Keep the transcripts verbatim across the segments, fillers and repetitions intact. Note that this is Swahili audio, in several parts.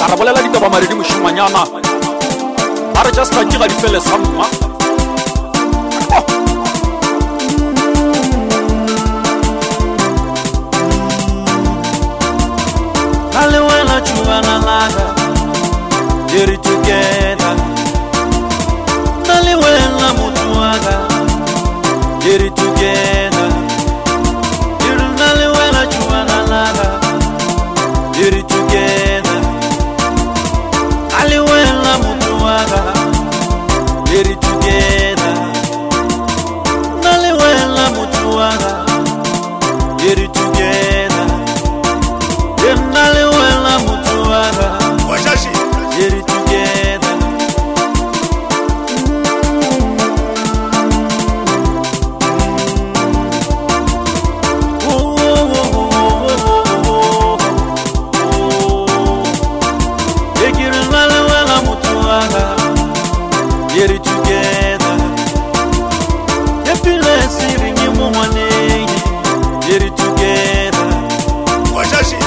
ara bolela ditaba maredi moshimanyana ara just ka ke ga difele samma ale wena chuvana laga diri together ale wena mutuaga diri together diri ale wena chuvana laga diri together ale wena mutuaga diri together ale wena mutuaga diri together ale wena mutuaga washashi diri together Get it together. Happiness in your money. Get it together. washashi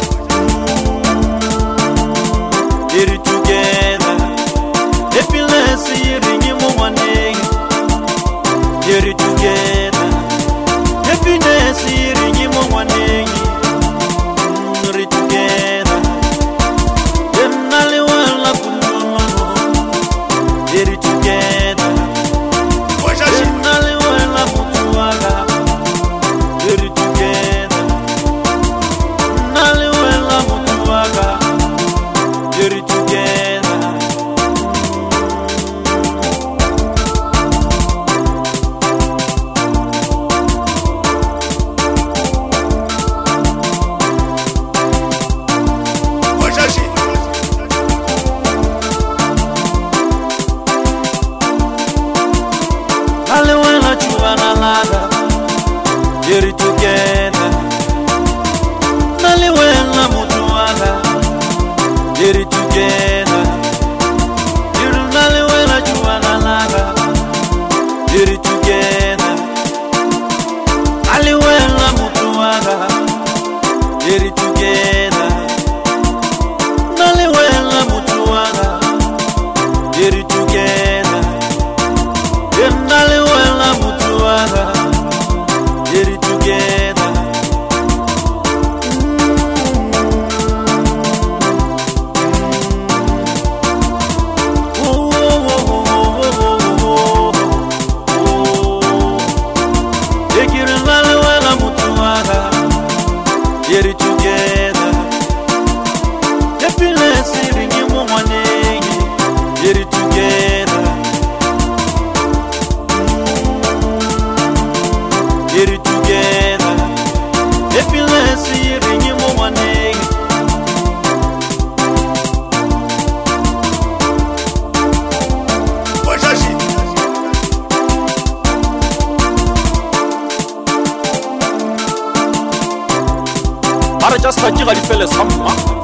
Get it together. Happiness in your money. Get it together. Happiness in your money. Get it together. Then I'll want to get it together. washashi Nali wena mutuaga. Get it together. Nali wena mutuaga. Get it together. washashi Ale wena chuvana laga. Get it together. Nali wena mutuaga. Get it together. Nali wena chuvana laga. Get it together. Ale wena mutuaga. Get it together. Nali wena mutuaga. Get it together. Nali wena mutuaga. Get it together. Get it together. Happiness in your money. Get it together. Get it together. Happiness in your money. washashi ara just ka ke ga difele samma